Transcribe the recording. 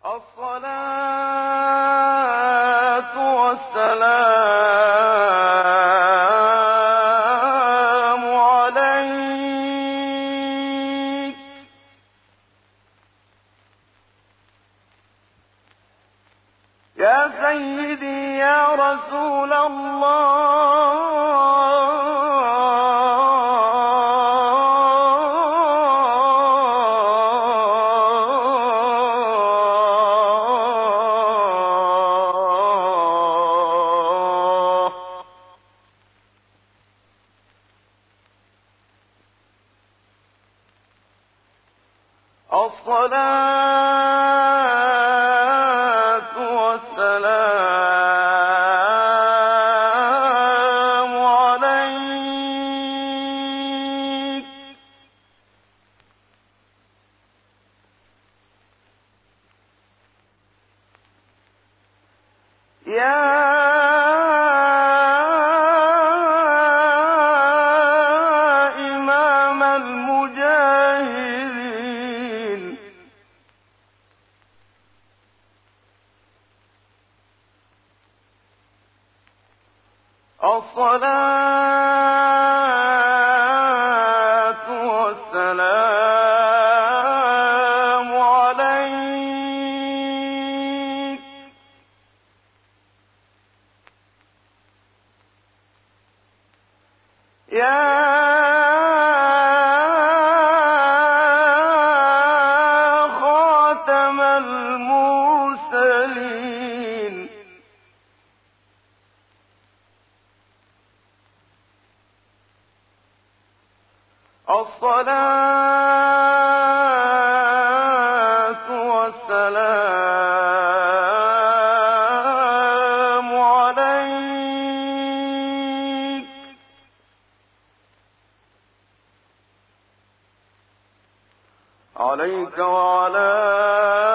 الصلاة والسلام عليك يا سيدي يا رسول الله. الصلاة والسلام عليك يا إمام المجاهدين. الصلاة والسلام عليك يا خاتم المرسلين. الصلاة والسلام عليك عليك وعلى